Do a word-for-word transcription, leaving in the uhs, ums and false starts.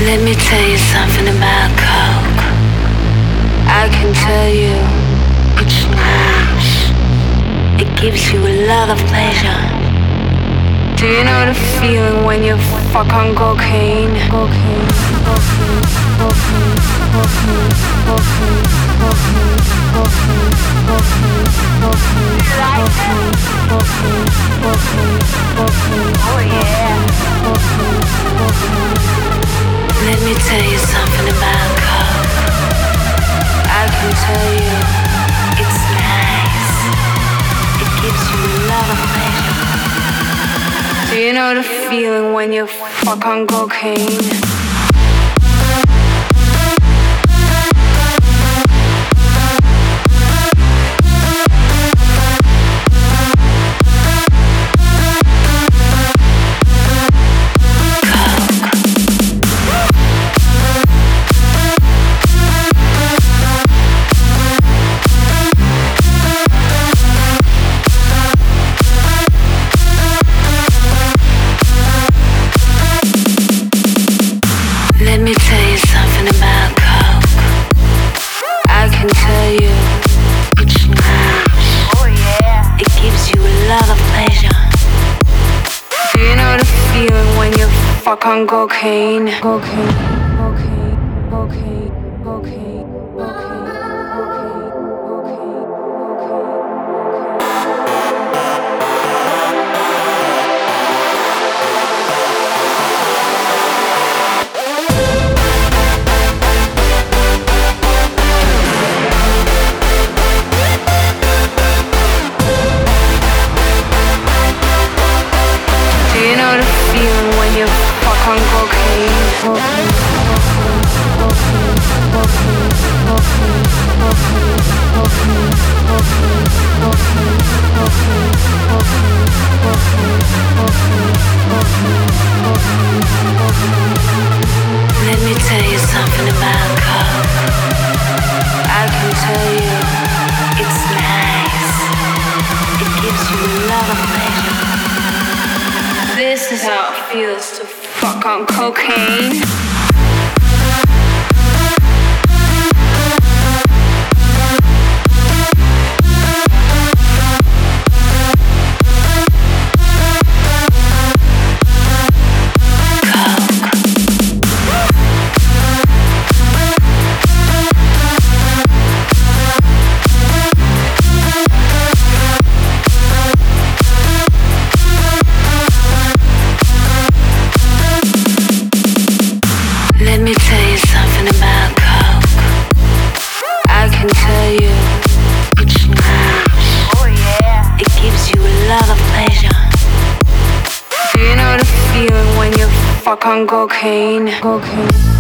Let me tell you something about Coke. I can tell you it's nice. It gives you a lot of pleasure. Do you know the feeling when you fuck on cocaine? Cocaine, cocaine, cocaine, cocaine, cocaine, cocaine, cocaine, cocaine, cocaine, cocaine, cocaine, cocaine, cocaine. Oh yeah. Cocaine, cocaine. Let me tell you something about Coke. I can tell you it's nice. It gives you a lot of pleasure. Do you know the feeling when you fuck on cocaine? Let me tell you something about Coke. I can tell you it's nice. Oh yeah. It gives you a lot of pleasure. Do you know the feeling when you fuck on cocaine? Cocaine, cocaine, cocaine, cocaine, cocaine, cocaine, cocaine, on cocaine. Cocaine, cocaine, cocaine, cocaine, cocaine, cocaine, cocaine, cocaine, cocaine, cocaine, cocaine, cocaine, cocaine, cocaine, cocaine. Let me tell you something about Coke. I can tell you it's nice. It gives you a lot of pleasure. This is how it feels to fuck on cocaine. Let me tell you something about Coke. I can tell you it's nice. Oh yeah. It gives you a lot of pleasure. Do you know the feeling when you fuck on cocaine? Cocaine.